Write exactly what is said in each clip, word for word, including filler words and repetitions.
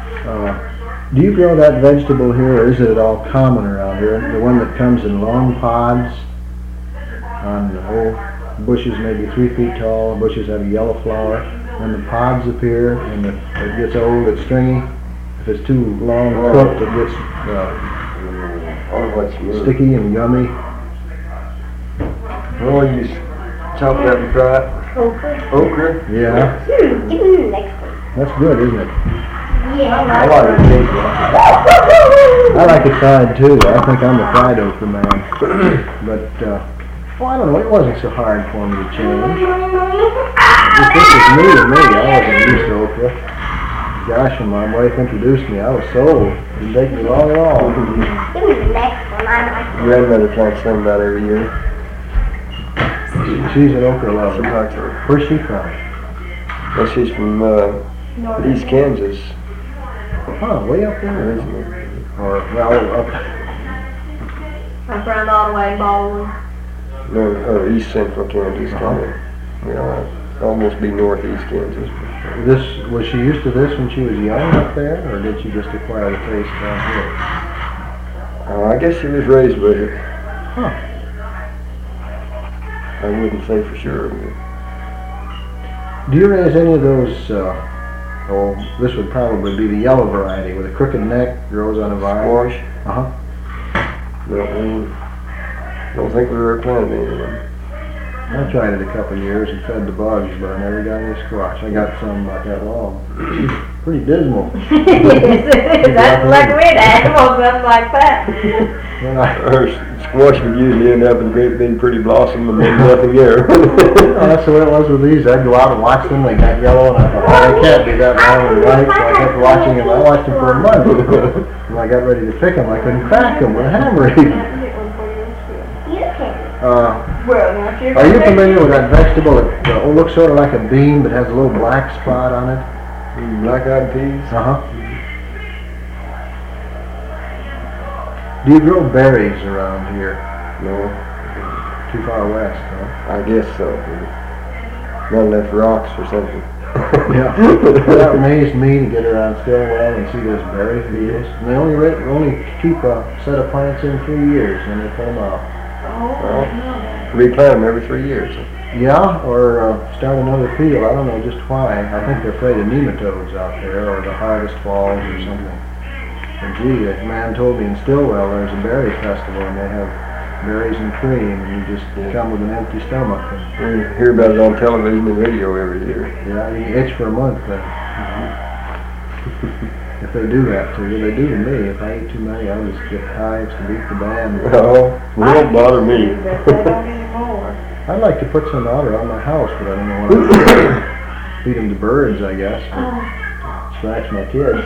Uh, do you grow that vegetable here, or is it all common around here? The one that comes in long pods on the whole bushes, maybe three feet tall. Bushes have a yellow flower. When the pods appear and the, it gets old, it's stringy. If it's too long cooked, it gets uh, sticky and gummy. Oh, you chop that and fry it. Okra. Okra? Yeah. Hmm, give me the next one. That's good, isn't it? Yeah. I like it. I like it fried too. I think I'm a fried okra man. But, uh, well, I don't know. It wasn't so hard for me to change. If this was new to me, I wasn't used to okra. Gosh, when my wife introduced me, I was sold. It didn't take me long at all. Give me the next one. I like it. Grandmother plants some about every year. She's an okra lover. She likes her. Where's she from? Well, she's from uh, East Kansas. Oh, way up there. Originally. Or, well, up. My friend all the way in Baldwin. No, or East Central Kansas, kind of. You know, almost be Northeast Kansas. This, was she used to this when she was young up there, or did she just acquire the taste down here? Uh, I guess she was raised with it. Huh. I wouldn't say for sure. Do you raise any of those, uh, oh, this would probably be the yellow variety with a crooked neck, grows on a vine? Squash? Uh-huh. No, um, don't think we ever planted any of them. I tried it a couple of years and fed the bugs, but I never got any squash. I got some about that long. Pretty dismal. Yes, it is. That's like we had animals up like that. When I, Our squash would usually end up in a great big pretty blossom and then nothing there. oh, that's the way it was with these. I'd go out and watch them. They got yellow, and I thought, oh, they can't be that long and ripe. So I kept watching them. I watched them for a month. When I got ready to pick them, I couldn't crack them with a hammer even. You can. Uh, Well, now if you're Are you familiar with that vegetable that uh, looks sort of like a bean but has a little black spot on it? Black-eyed peas? Uh-huh. Do you grow berries around here? No, Too far west, huh? I guess so. Not enough rocks or something. Yeah. That amazed me to get around Stillwell and see those berry fields. And they only re- only keep a set of plants in three years and they pull them out. Well, replant them every three years. Yeah, or uh, start another field. I don't know just why. I think they're afraid of nematodes out there, or the harvest falls or something. And gee, a man told me in Stillwell there's a berry festival and they have berries and cream, and you just come with an empty stomach. And, We hear about it on television and radio every year. yeah, you itch for a month then. If they do that to you, they do to me. If I eat too many, I'll just get hives to beat the band. Oh, it won't bother me. But they don't anymore. I'd like to put some out around my house, but I don't know what I'm doing. Feed them to birds, I guess. Or scratch my kids.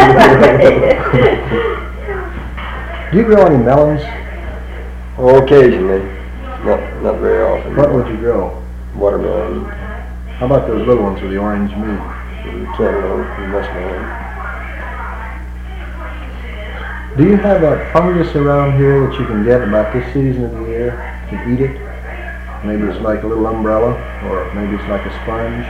Do you grow any melons? Oh, occasionally. Not not very often. What would you grow? Watermelon, How about those little ones with the orange meat? cantaloupe, and muskmelon. Do you have a fungus around here that you can get about this season of the year? You can eat it? Maybe it's like a little umbrella, or maybe it's like a sponge.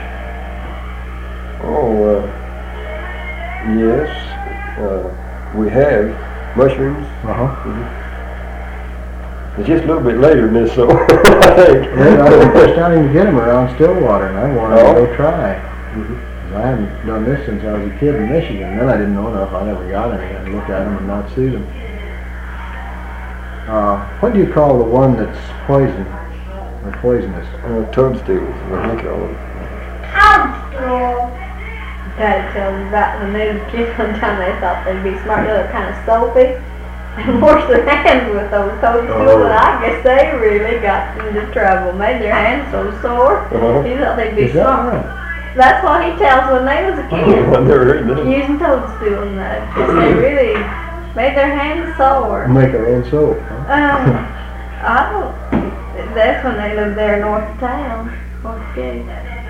Oh, uh, yes. Uh, we have mushrooms. Uh-huh. It's just a little bit later than this, so I think. Yeah, I think they're starting to get them around Stillwater, and I wanted Oh. to go try. Mhm. I haven't done this since I was a kid in Michigan. Then I didn't know enough. I never got any. I'd look at them and not see them. Uh, what do you call the one that's poison or poisonous? Uh, toadstools, what we call them. Toadstool. Daddy tells me about when they was kids one time they thought they'd be smart, they look kind of soapy and wash their hands with those toadstools, Oh. and I guess they really got into trouble, made their hands so sore. Uh-huh. He thought they'd be Is that smart. right? That's what he tells when they was a kid. I've never heard that. Using toadstool and that. They really made their hands sore. Make our own soap, huh? Um, I don't, that's when they lived there north of town, north of Gate.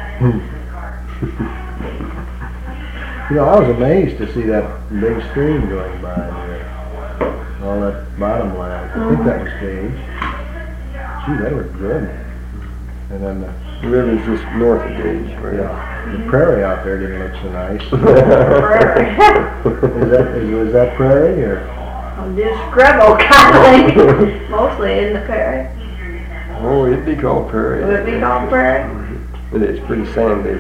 You know, I was amazed to see that big stream going by there. All that bottom land. I think that was Gage. Gee, they were good. And then the The river's just north of Gage, right? Yeah. The prairie out there didn't look so nice. Prairie. Is that, is, was that prairie or? Just scrubble kind of thing. Mostly in the prairie. Oh, it'd be called prairie. Would it be called prairie? It is pretty sandy.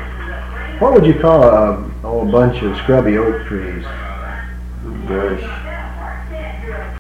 What would you call a, oh, a bunch of scrubby oak trees? Brush.